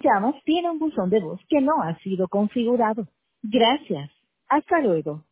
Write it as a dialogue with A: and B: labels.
A: llamas tiene un buzón de voz que no ha sido configurado. Gracias. Hasta luego.